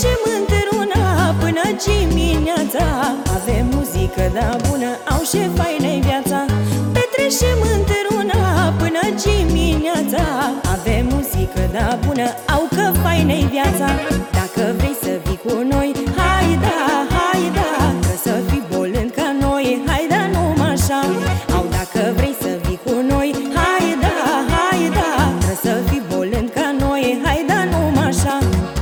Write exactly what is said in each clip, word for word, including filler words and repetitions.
Petrecem într-una până dimineața, avem muzică da bună, au și faină-i viața. Petrecem într-una până dimineața, avem muzică da bună, au că faină-i viața. Dacă vrei să vii cu noi, hai da, hai da, că să fii bolând ca noi, hai da, numai așa. Au dacă vrei să vii cu noi, hai da, hai da, că să fii bolând ca noi, hai da, numai așa.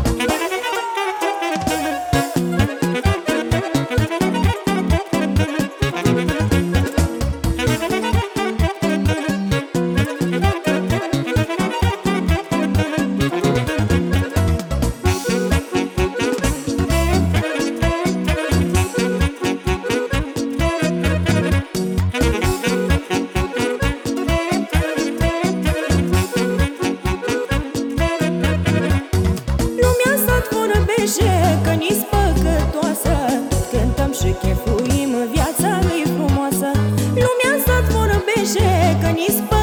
Că ni-s păcătoasă, cântăm și chefuim, viața e frumoasă. Lumea în sat vorbește că ni-s păcătoasă,